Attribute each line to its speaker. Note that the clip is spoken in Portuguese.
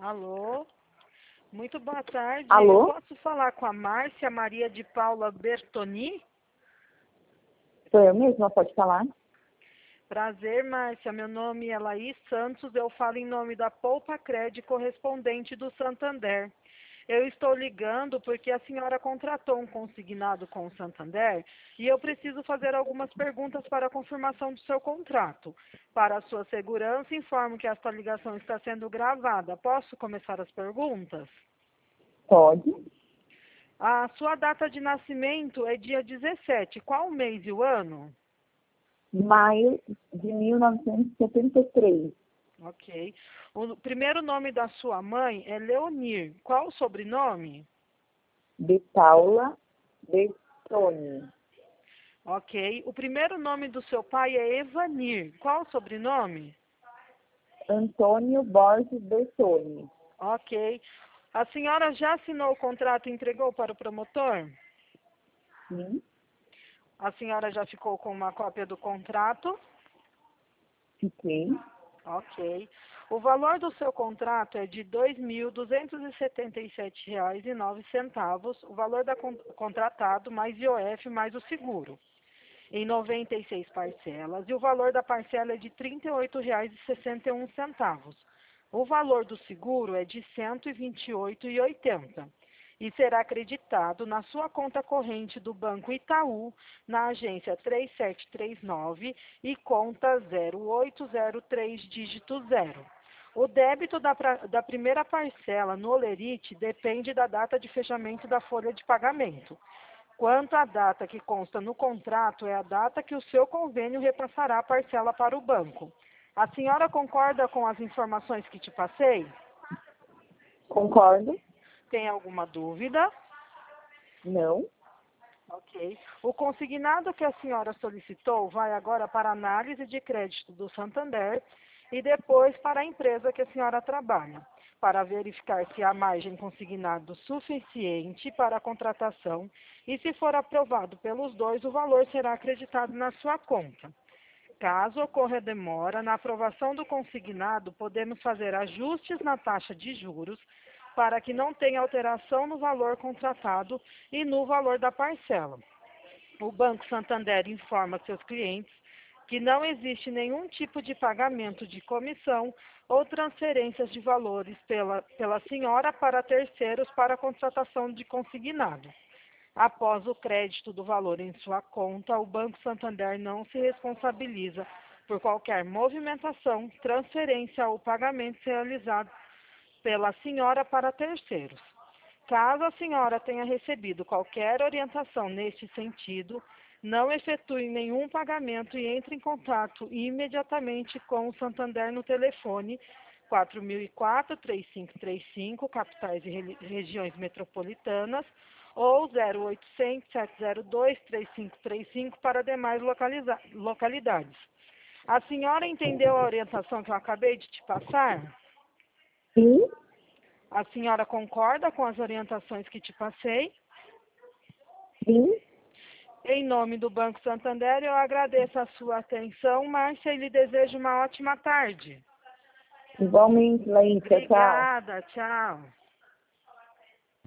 Speaker 1: Alô? Muito boa tarde. Eu
Speaker 2: Alô?
Speaker 1: posso falar com a Márcia Maria de Paula Bertoni?
Speaker 2: Sou eu mesma, pode falar?
Speaker 1: Prazer, Márcia. Meu nome é Laís Santos. Eu falo em nome da Poupa Cred, correspondente do Santander. Eu estou ligando porque a senhora contratou um consignado com o Santander e eu preciso fazer algumas perguntas para a confirmação do seu contrato. Para a sua segurança, informo que esta ligação está sendo gravada. Posso começar as perguntas?
Speaker 2: Pode.
Speaker 1: A sua data de nascimento é dia 17. Qual o mês e o ano?
Speaker 2: Maio de 1973.
Speaker 1: Ok. O primeiro nome da sua mãe é Leonir. Qual o sobrenome?
Speaker 2: De Paula Bertoni.
Speaker 1: Ok. O primeiro nome do seu pai é Evanir. Qual o sobrenome?
Speaker 2: Antônio Borges Bertoni.
Speaker 1: Ok. A senhora já assinou o contrato e entregou para o promotor?
Speaker 2: Sim,
Speaker 1: A senhora já ficou com uma cópia do contrato?
Speaker 2: fiquei.
Speaker 1: Ok. O valor do seu contrato é de R$ 2.277,09, o valor da contratado mais IOF mais o seguro, em 96 parcelas, e o valor da parcela é de R$ 38,61. O valor do seguro é de R$ 128,80 e será acreditado na sua conta corrente do Banco Itaú, na agência 3739 e conta 0803 dígito 0. O débito da primeira parcela no Olerite depende da data de fechamento da folha de pagamento. Quanto à data que consta no contrato, é a data que o seu convênio repassará a parcela para o banco. A senhora concorda com as informações que te passei?
Speaker 2: Concordo?
Speaker 1: Tem alguma dúvida?
Speaker 2: Não.
Speaker 1: Ok. O consignado que a senhora solicitou vai agora para a análise de crédito do Santander e depois para a empresa que a senhora trabalha, para verificar se há margem consignado suficiente para a contratação e, se for aprovado pelos dois, o valor será acreditado na sua conta. Caso ocorra demora na aprovação do consignado, podemos fazer ajustes na taxa de juros para que não tenha alteração no valor contratado e no valor da parcela. O Banco Santander informa seus clientes que não existe nenhum tipo de pagamento de comissão ou transferências de valores pela senhora para terceiros para a contratação de consignado. Após o crédito do valor em sua conta, o Banco Santander não se responsabiliza por qualquer movimentação, transferência ou pagamento realizado pela senhora para terceiros. Caso a senhora tenha recebido qualquer orientação neste sentido, não efetue nenhum pagamento e entre em contato imediatamente com o Santander no telefone 4004-3535, capitais e regiões metropolitanas, ou 0800-702-3535 para demais localidades. A senhora entendeu a orientação que eu acabei de te passar?
Speaker 2: Sim,
Speaker 1: A senhora concorda com as orientações que te passei?
Speaker 2: sim.
Speaker 1: Em nome do Banco Santander, eu agradeço a sua atenção, Márcia, e lhe desejo uma ótima tarde.
Speaker 2: Igualmente, Laís. Tchau.
Speaker 1: Obrigada, tchau.